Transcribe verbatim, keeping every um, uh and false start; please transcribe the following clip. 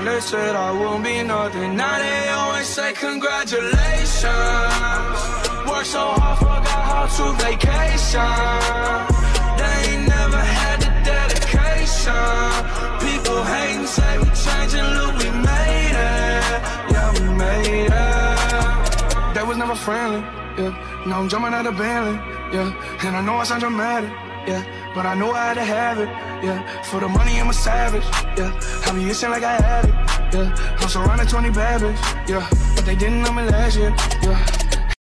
when they said I won't be nothing. Now they always say congratulations. Worked so hard, forgot how to vacation. They ain't never had the dedication. People hating, say we changing, look, we made it. Yeah, we made it. They was never friendly, yeah. Now I'm jumping out of Bentley, yeah. And I know I sound dramatic, yeah. But I know I had to have it, yeah. For the money, I'm a savage, yeah. I be itching like I had it, yeah. I'm surrounded twenty bad bitches, yeah. But they didn't know me last year, yeah.